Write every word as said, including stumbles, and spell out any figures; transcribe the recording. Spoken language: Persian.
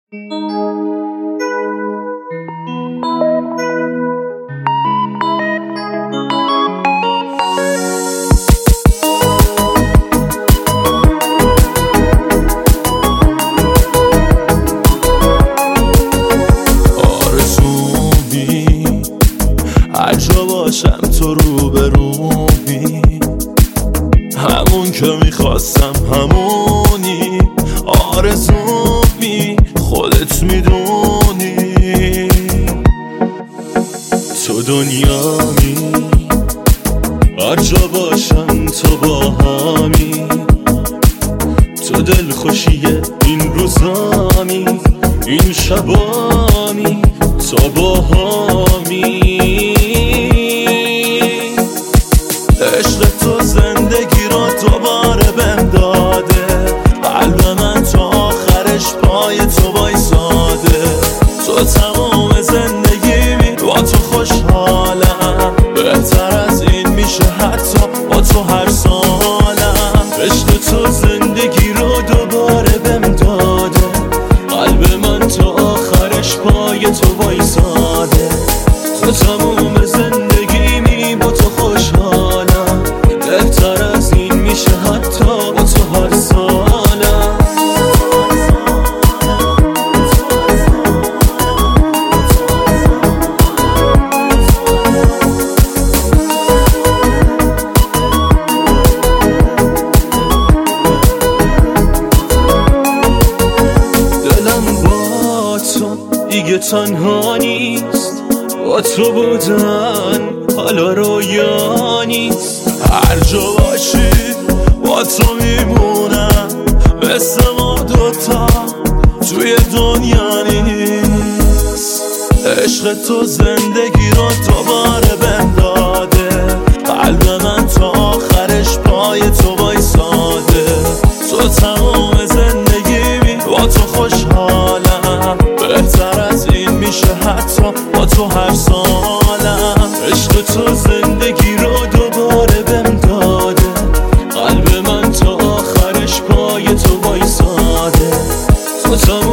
هر جا باشم تو روبرومی، همون که میخواستم همونی. آرزومی خودت میدونی، تو دنیامی. هر جا باشم تو با همی، تو دلخوشی این روزامی، این شبامی، تو با همی. عشق تو زندگی رو دوباره بهم داده، قلب من تا آخرش پای تو وایساده. تو تمام زندگیمی، با تو خوشحالم، بهتر از این میشه حتی با تو هر سالم. عشق تو زندگی رو دوباره بهم داده، قلب من تا آخرش پای تو وایساده. تو تمام زندگیمی، با تو خوشحالم، بهتر از این میشه حتی با تو هر سالم. دلم با تو دیگه تنها نیست، با تو بودن حالا رویا نیست. هر جا باشی با تو میمونم، مثل ما دوتا توی دنیا نیست. عشق تو زندگی رو دوباره بهم داده، قلب من تا آخرش پای تو وایساده. تو تمام زندگیمی، با تو خوشحالم، بهتر از این میشه حتی با تو هر سالم. عشق تو زندگی رو دوباره بهم داده، قلب من تا آخرش پای تو وایساده. تو